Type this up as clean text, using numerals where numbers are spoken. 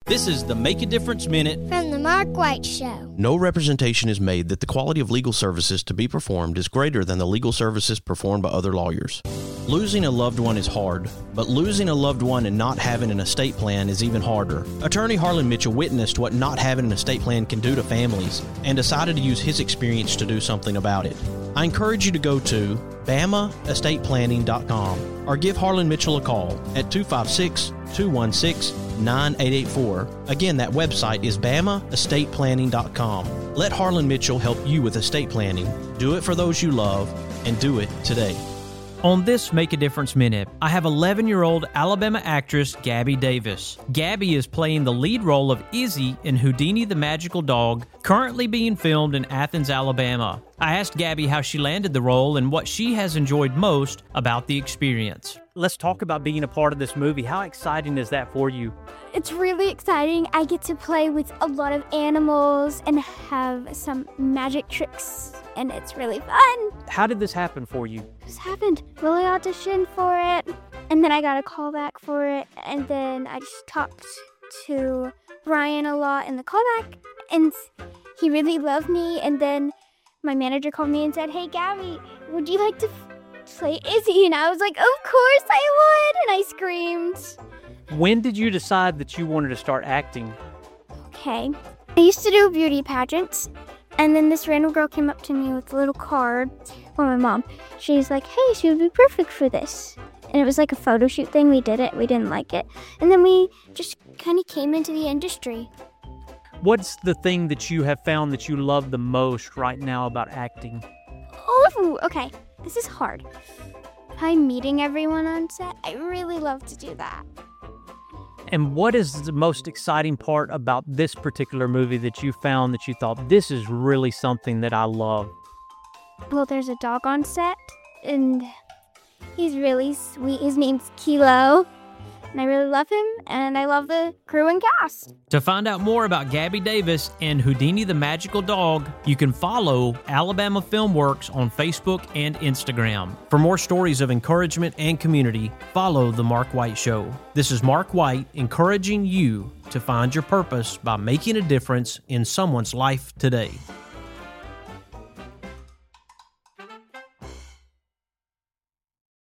This is the Make a Difference Minute from the Mark White Show. No representation is made that the quality of legal services to be performed is greater than the legal services performed by other lawyers. Losing a loved one is hard, but losing a loved one and not having an estate plan is even harder. Attorney Harlan Mitchell witnessed what not having an estate plan can do to families and decided to use his experience to do something about it. I encourage you to go to BamaEstatePlanning.com or give Harlan Mitchell a call at 256-216-9884. Again, that website is BamaEstatePlanning.com. Let Harlan Mitchell help you with estate planning. Do it for those you love, and do it today. On this Make a Difference Minute, I have 11-year-old Alabama actress Gabby Davis. Gabby is playing the lead role of Izzy in Houdini the Magical Dog, currently being filmed in Athens, Alabama. I asked Gabby how she landed the role and what she has enjoyed most about the experience. Let's talk about being a part of this movie. How exciting is that for you? It's really exciting. I get to play with a lot of animals and have some magic tricks, and it's really fun. How did this happen for you? This happened. Well, I auditioned for it, and then I got a call back for it, and then I just talked to Brian a lot in the callback, and he really loved me, and then my manager called me and said, "Hey, Gabby, would you like to play Izzy?" And I was like, "Of course I would," and I screamed. When did you decide that you wanted to start acting? Okay. I used to do beauty pageants, and then this random girl came up to me with a little card. Well, my mom. She's like, "Hey, she would be perfect for this." And it was like a photo shoot thing. We did it. We didn't like it. And then we just kind of came into the industry. What's the thing that you have found that you love the most right now about acting? Oh, okay. This is hard. Probably meeting everyone on set. I really love to do that. And what is the most exciting part about this particular movie that you found that you thought, this is really something that I love? Well, there's a dog on set, and he's really sweet. His name's Kilo, and I really love him, and I love the crew and cast. To find out more about Gabby Davis and Houdini the Magical Dog, you can follow Alabama Filmworks on Facebook and Instagram. For more stories of encouragement and community, follow The Mark White Show. This is Mark White encouraging you to find your purpose by making a difference in someone's life today.